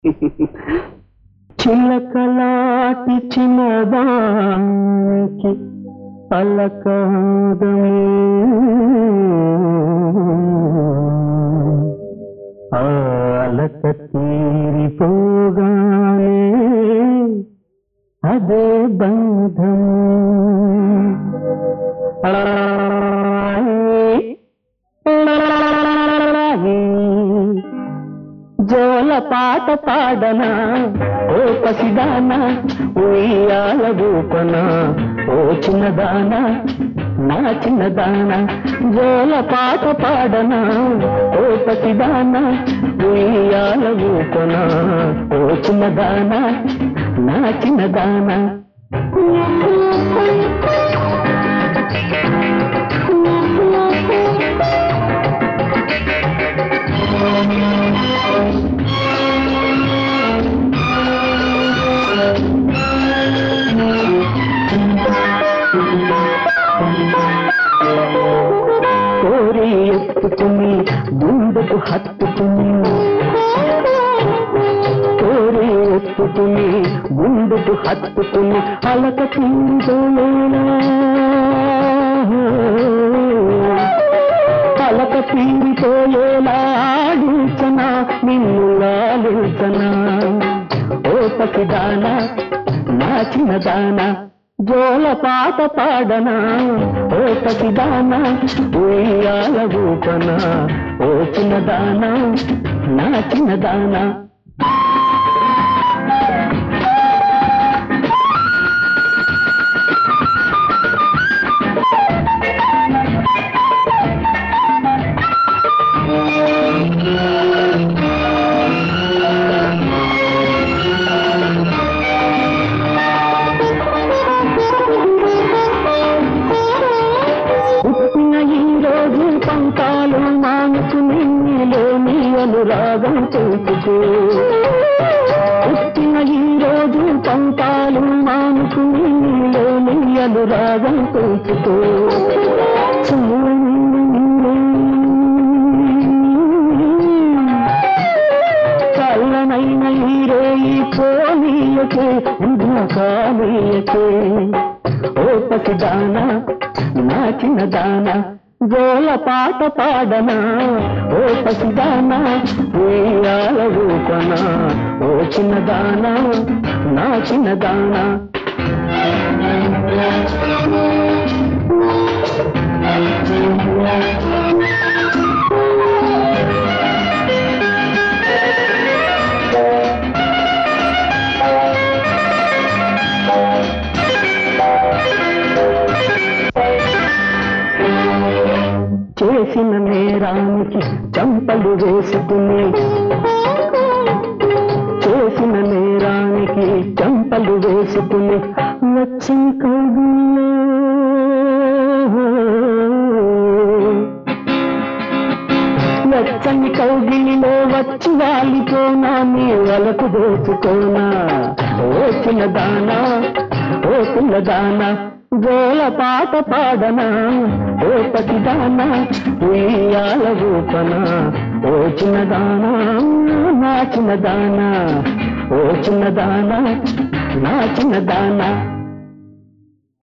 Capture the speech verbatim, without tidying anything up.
చిలకలాటి చిన్నదానికి పలకాదము అలక తీరిపోగానే అదే బంధము జోల పాట పాడనా ఓ పసిదానా ఉయ్యాల ఊపనా ఓ చిన్నదానా నా చిన్నదానా జోల పాట పాడనా ఓ పసిదానా ఉయ్యాల ఊపనా ఓ చిన్నదానా నా చిన్నదానా కోరి ఎత్తుకుని గుండెకు హత్తుకుని కోరి ఎత్తుకుని గుండెకు హత్తుకుని అలక తీరిపోయేలా అలక తీరిపోయేలా ఆడించనా నిన్ను లాలించనా ఓ పసిదానా నా చిన్నదానా జోల పాట పాడనా ఓ పసిదానా ఉయ్యాల ఊపనా ఓ చిన్నదానా నా చిన్నదానా పంతాలు మానుకుని నీలోని అనురాగం తెలుసుకో పుట్టిన ఈ రోజు పంతాలు మానుకుని నీలోని అనురాగం తెలుసుకో చల్లనైన ఈ రేయి పోనీయకే కానీయకే ఓ పసిదానా నా చిన్నదానా జోల పాట పాడనా ఓ పసిదానా ఉయ్యాల ఊపనా ఓ చిన్నదానా నా చిన్నదానా చేసిన నేరానికి చంపలు వేసుకుని చేసిన నేరానికి చంపలు వేసుకుని వచ్చిన కౌగిలిలో వెచ్చని కౌగిలిలో వచ్చి వాలిపోనా నీ వలకు దోచుకోనా ఓ చిన్నదానా ఓ పిల్లదానా జోల పాట పాడనా ఓ పసిదానా ఉయ్యాల ఊపనా ఓ చిన్నదానా నా చిన్నదానా ఓ చిన్నదానా నా చిన్నదానా